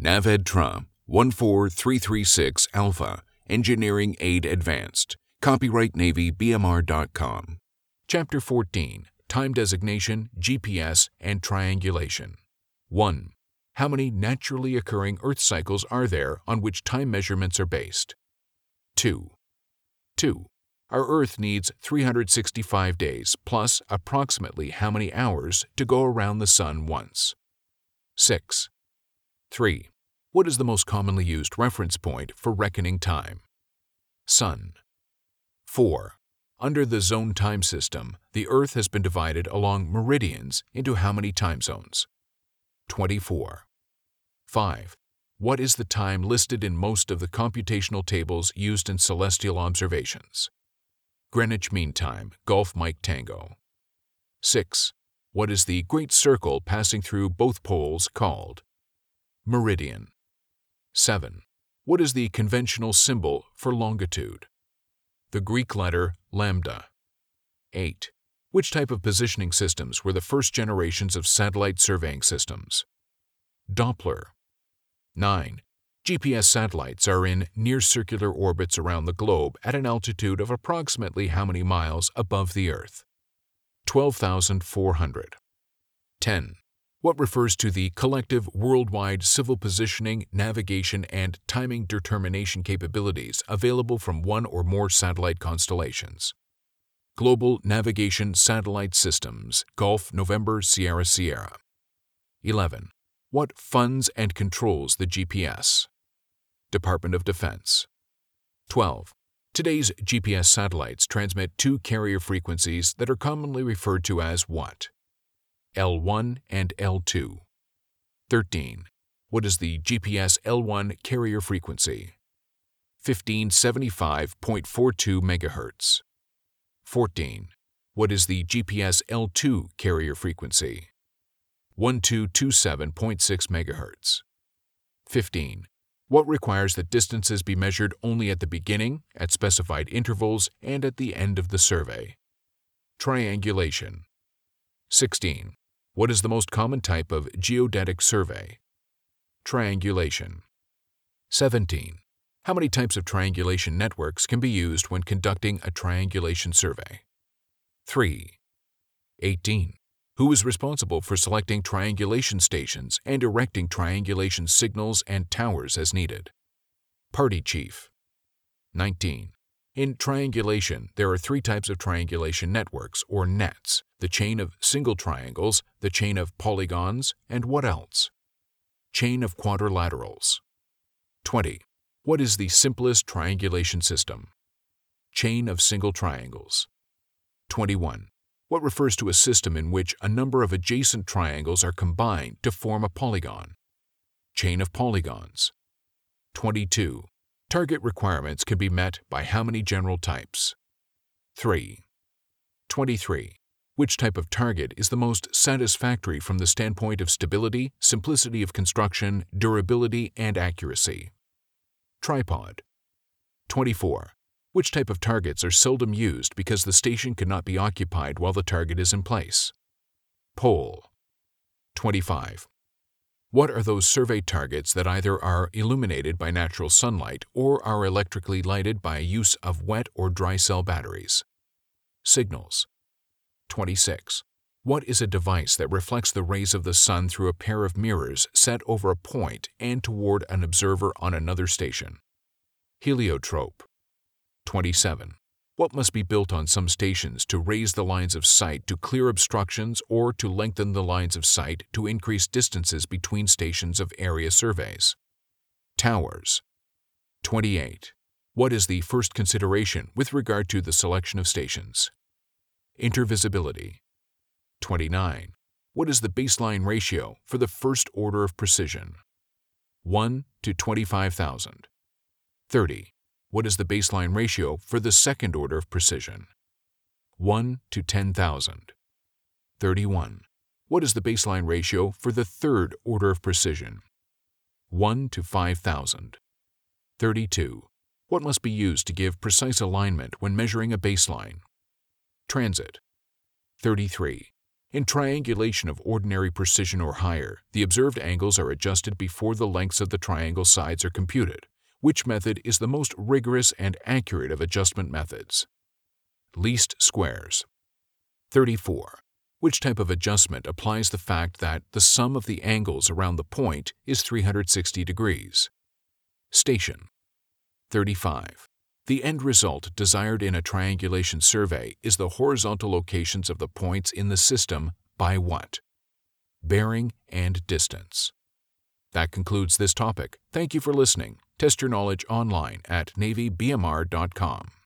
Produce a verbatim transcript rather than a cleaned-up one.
NAVEDTRA one four three three six Alpha, Engineering Aid Advanced. Copyright Navy B M R dot com. Chapter fourteen. Time Designation, G P S, and Triangulation. one. How many naturally occurring Earth cycles are there on which time measurements are based? two. two. Our Earth needs three hundred sixty-five days plus approximately how many hours to go around the Sun once? six. three. What is the most commonly used reference point for reckoning time? Sun. four. Under the zone time system, the Earth has been divided along meridians into how many time zones? twenty-four. five. What is the time listed in most of the computational tables used in celestial observations? Greenwich Mean Time, Golf Mike Tango. six. What is the great circle passing through both poles called? Meridian. seven. What is the conventional symbol for longitude? The Greek letter lambda. eight. Which type of positioning systems were the first generations of satellite surveying systems? Doppler. nine. G P S satellites are in near-circular orbits around the globe at an altitude of approximately how many miles above the Earth? twelve thousand four hundred. ten. What refers to the collective worldwide civil positioning, navigation, and timing determination capabilities available from one or more satellite constellations? Global Navigation Satellite Systems, Golf November Sierra Sierra. eleven. What funds and controls the G P S? Department of Defense. twelve. Today's G P S satellites transmit two carrier frequencies that are commonly referred to as what? L one and L two. thirteen. What is the G P S L one carrier frequency? fifteen seventy-five point four two megahertz. fourteen. What is the G P S L two carrier frequency? twelve twenty-seven point six megahertz. fifteen. What requires that distances be measured only at the beginning, at specified intervals, and at the end of the survey? Triangulation. sixteen. What is the most common type of geodetic survey? Triangulation. seventeen. How many types of triangulation networks can be used when conducting a triangulation survey? three. eighteen. Who is responsible for selecting triangulation stations and erecting triangulation signals and towers as needed? Party chief. nineteen. In triangulation, there are three types of triangulation networks or nets: the chain of single triangles, the chain of polygons, and what else? Chain of quadrilaterals. twenty. What is the simplest triangulation system? Chain of single triangles. twenty-one. What refers to a system in which a number of adjacent triangles are combined to form a polygon? Chain of polygons. twenty-two. Target requirements can be met by how many general types? three. twenty-three. Which type of target is the most satisfactory from the standpoint of stability, simplicity of construction, durability, and accuracy? Tripod. twenty-four. Which type of targets are seldom used because the station cannot be occupied while the target is in place? Pole. twenty-five. What are those survey targets that either are illuminated by natural sunlight or are electrically lighted by use of wet or dry cell batteries? Signals. twenty-six. What is a device that reflects the rays of the sun through a pair of mirrors set over a point and toward an observer on another station? Heliotrope. twenty-seven. What must be built on some stations to raise the lines of sight to clear obstructions or to lengthen the lines of sight to increase distances between stations of area surveys? Towers. twenty-eight. What is the first consideration with regard to the selection of stations? Intervisibility. twenty-nine. What is the baseline ratio for the first order of precision? one to twenty-five thousand. thirty. What is the baseline ratio for the second order of precision? one to ten thousand. thirty-one. What is the baseline ratio for the third order of precision? one to five thousand. thirty-two. What must be used to give precise alignment when measuring a baseline? Transit. thirty-three. In triangulation of ordinary precision or higher, the observed angles are adjusted before the lengths of the triangle sides are computed, which method is the most rigorous and accurate of adjustment methods. Least squares. thirty-four. Which type of adjustment applies the fact that the sum of the angles around the point is three hundred sixty degrees? Station. thirty-five. The end result desired in a triangulation survey is the horizontal locations of the points in the system by what? Bearing and distance. That concludes this topic. Thank you for listening. Test your knowledge online at Navy B M R dot com.